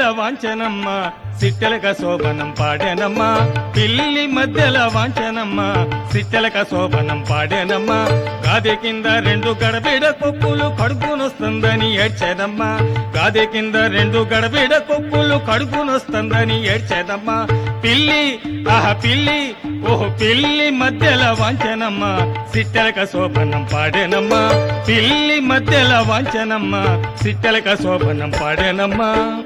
వాంచనమ్మ సిట్టెలక శోభనం పాడేనమ్మ పిల్లి మధ్యల వాంచనమ్మ సిట్టెలక శోభనం పాడేనమ్మ గాదె కింద రెండు గడబిడ కొప్పులు కడుపునొస్తుందని ఏడ్చేదమ్మ గాదె కింద రెండు గడబిడ కొప్పులు కడుపునొస్తుందని ఏడ్చేదమ్మ పిల్లి పిల్లి ఓహో పిల్లి మధ్యల వాంచనమ్మ సిట్టెలక శోభనం పాడేనమ్మ పిల్లి మధ్యల వాంచనమ్మ సిట్టెలక శోభనం పాడేనమ్మ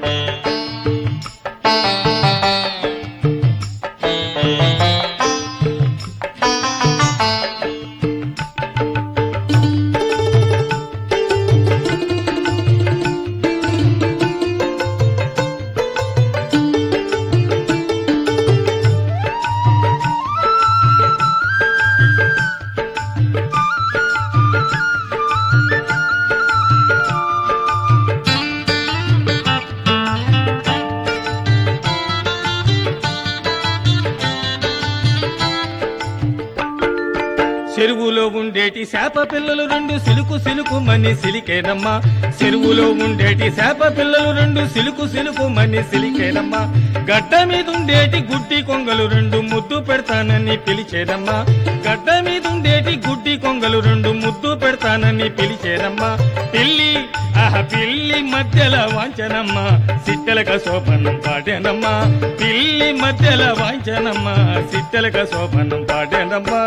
చెరువులో ఉండేటి శాప పిల్లలు రెండు సిలుకు సిలుకు మని సిలికేనమ్మా చెరువులో ఉండేటి శాప పిల్లలు రెండు సిలుకు సిలుకు మని సిలికేనమ్మా గడ్డ మీద ఉండేటి గుడ్డి కొంగలు రెండు ముద్దు పెడతానని పిలిచేదమ్మా గడ్డ మీద ఉండేటి గుడ్డి కొంగలు రెండు ముద్దు పెడతానని పిలిచేదమ్మా పిల్లి పిల్లి మధ్యల వాంచనమ్మ సిట్టెలక శోభనం పాడేనమ్మా పిల్లి మధ్యల వాంచనమ్మ సిట్టెలక శోభనం పాడేనమ్మా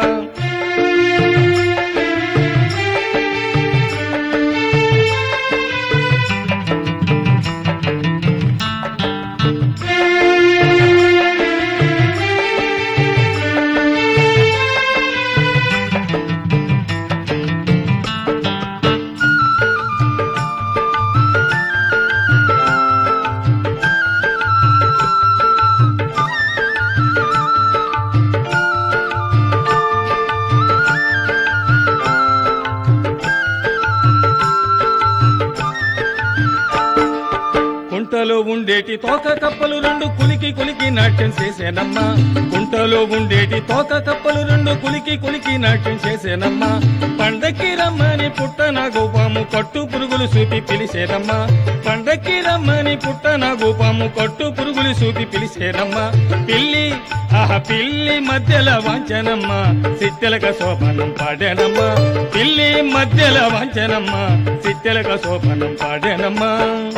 కుంటలో ఉండేటి తోక కప్పలు రెండు కులికి కులికి నాట్యం చేసేనమ్మా కుంటలో ఉండేటి తోక కప్పలు రెండు కులికి కులికి నాట్యం చేసేనమ్మా పండక్కి రమ్మని పుట్టన గోపాము కట్టు పురుగులు చూపి పిలిచేనమ్మా పండక్కి రమ్మని పుట్టన గోపాము కట్టు పురుగులు చూపి పిలిచేనమ్మా పిల్లి పిల్లి మధ్యల వాంచనమ్మ సిట్టెలక శోభనం పాడేనమ్మా పిల్లి మధ్యల వాంచనమ్మ సిట్టెలక శోభనం పాడేనమ్మా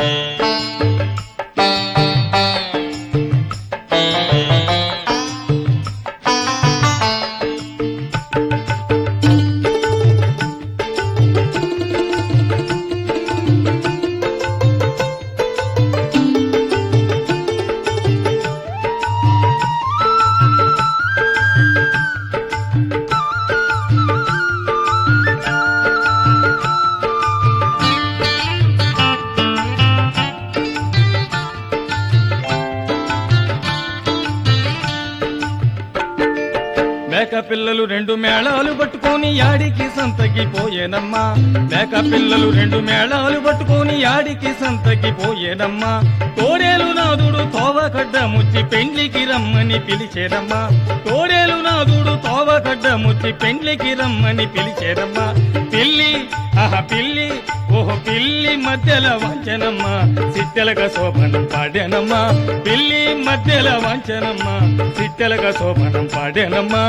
మేక పిల్లలు రెండు మేళాలు పట్టుకొని యాడికి సంతకి పోయేనమ్మా మేక పిల్లలు రెండు మేళాలు పట్టుకొని యాడికి సంతకి పోయేనమ్మా తోడేలు నాదుడు తోవకడ్డ ముచ్చి పెండ్లికి రమ్మని పిలిచేదమ్మా తోడేలు నాదుడు తోవకడ్డ ముచ్చి పెండ్లికి రమ్మని పిలిచేదమ్మా పిల్లి పిల్లి ఓహో పిల్లి మధ్యల వాంచనమ్మ సిట్టెలక శోభనం పాడేనమ్మా పిల్లి మధ్యల వాంచనమ్మ సిట్టెలక శోభనం పాడేనమ్మా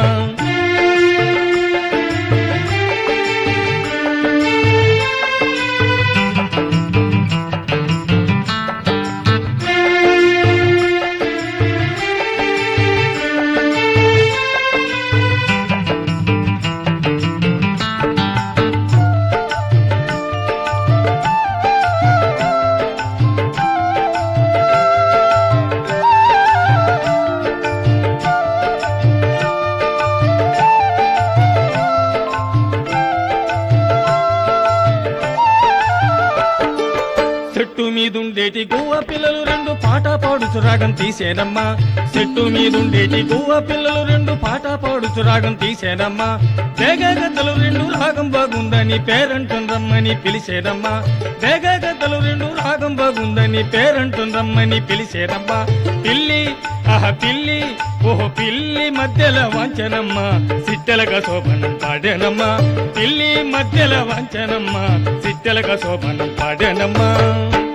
చెట్టు మీదుండేటి గువ్వ పిల్లలు రెండు పాట పాడుచు రాగం తీసేనమ్మా చెట్టు మీదుండేటి గువ్వ పిల్లలు రెండు పాట పాడుచు రాగం తీసేనమ్మా వేగగద్దలు రెండు రాగం బాగుందని పేరంటం రమ్మని పిలిచేదమ్మా వేగగద్దలు రెండు రాగం బాగుందని పేరంటం రమ్మని పిలిచేదమ్మా పిల్లి పిల్లి ఓహో పిల్లి మధ్యల వాంచనమ్మ సిట్టెలక శోభనం పాడేనమ్మా పిల్లి మధ్యల వాంచనమ్మ సిట్టెలక శోభనం పాడేనమ్మా